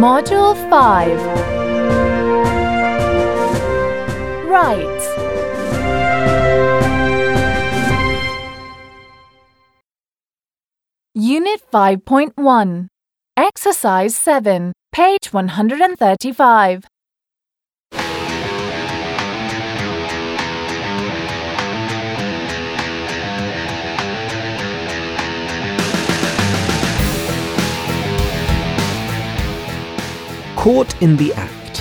Module 5. Right. Unit 5.1. Exercise 7, page 135. Caught in the act.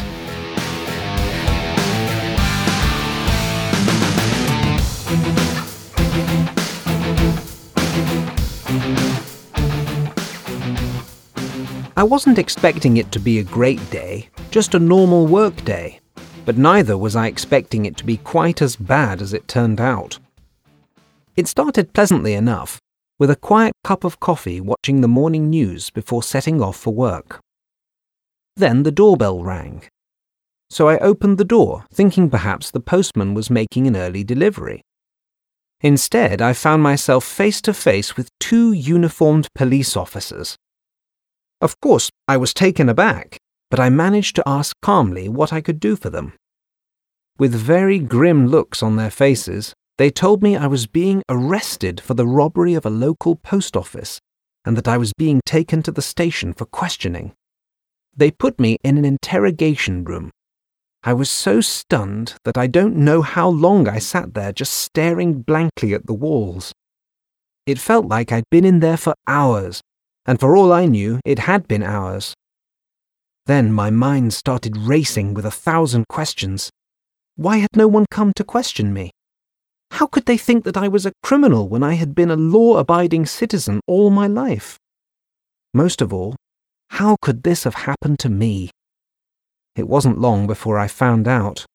I wasn't expecting it to be a great day, just a normal work day, but neither was I expecting it to be quite as bad as it turned out. It started pleasantly enough, with a quiet cup of coffee watching the morning news before setting off for work. Then the doorbell rang. So I opened the door, thinking perhaps the postman was making an early delivery. Instead, I found myself face to face with 2 uniformed police officers. Of course, I was taken aback, but I managed to ask calmly what I could do for them. With very grim looks on their faces, they told me I was being arrested for the robbery of a local post office and that I was being taken to the station for questioning. They put me in an interrogation room. I was so stunned that I don't know how long I sat there just staring blankly at the walls. It felt like I'd been in there for hours, and for all I knew, it had been hours. Then my mind started racing with 1,000 questions. Why had no one come to question me? How could they think that I was a criminal when I had been a law-abiding citizen all my life? Most of all, how could this have happened to me? It wasn't long before I found out.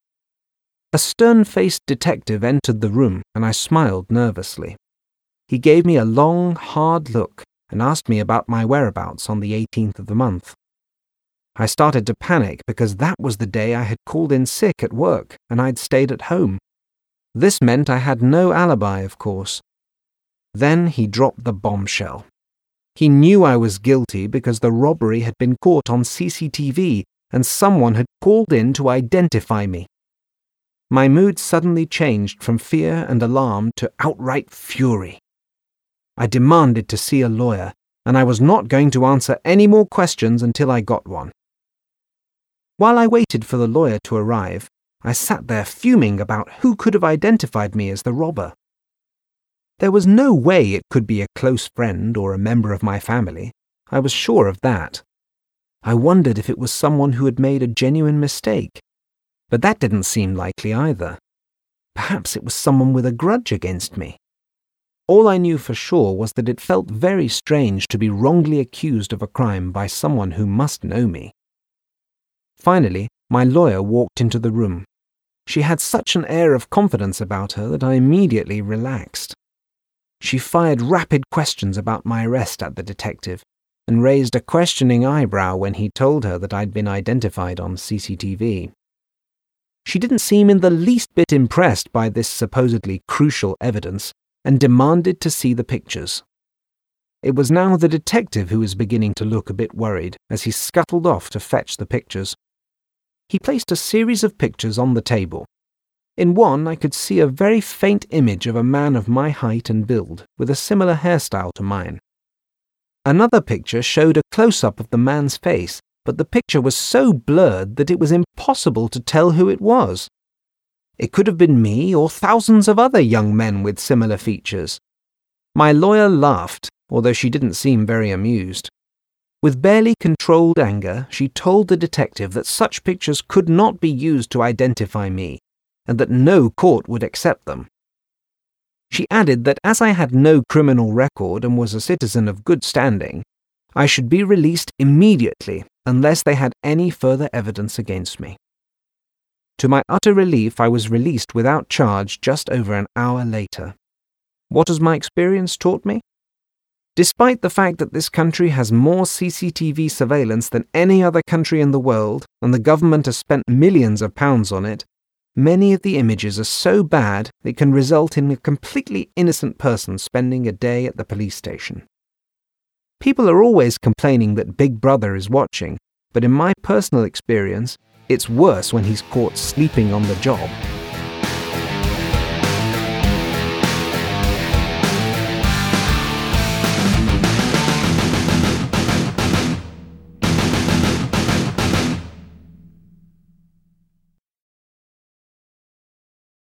A stern-faced detective entered the room, and I smiled nervously. He gave me a long, hard look and asked me about my whereabouts on the 18th of the month. I started to panic because that was the day I had called in sick at work and I'd stayed at home. This meant I had no alibi, of course. Then he dropped the bombshell. He knew I was guilty because the robbery had been caught on CCTV and someone had called in to identify me. My mood suddenly changed from fear and alarm to outright fury. I demanded to see a lawyer, and I was not going to answer any more questions until I got one. While I waited for the lawyer to arrive, I sat there fuming about who could have identified me as the robber. There was no way it could be a close friend or a member of my family. I was sure of that. I wondered if it was someone who had made a genuine mistake. But that didn't seem likely either. Perhaps it was someone with a grudge against me. All I knew for sure was that it felt very strange to be wrongly accused of a crime by someone who must know me. Finally, my lawyer walked into the room. She had such an air of confidence about her that I immediately relaxed. She fired rapid questions about my arrest at the detective and raised a questioning eyebrow when he told her that I'd been identified on CCTV. She didn't seem in the least bit impressed by this supposedly crucial evidence and demanded to see the pictures. It was now the detective who was beginning to look a bit worried as he scuttled off to fetch the pictures. He placed a series of pictures on the table. In one, I could see a very faint image of a man of my height and build, with a similar hairstyle to mine. Another picture showed a close-up of the man's face, but the picture was so blurred that it was impossible to tell who it was. It could have been me or thousands of other young men with similar features. My lawyer laughed, although she didn't seem very amused. With barely controlled anger, she told the detective that such pictures could not be used to identify me, and that no court would accept them. She added that as I had no criminal record and was a citizen of good standing, I should be released immediately unless they had any further evidence against me. To my utter relief, I was released without charge just over an hour later. What has my experience taught me? Despite the fact that this country has more CCTV surveillance than any other country in the world, and the government has spent millions of pounds on it, many of the images are so bad it can result in a completely innocent person spending a day at the police station. People are always complaining that Big Brother is watching, but in my personal experience, it's worse when he's caught sleeping on the job.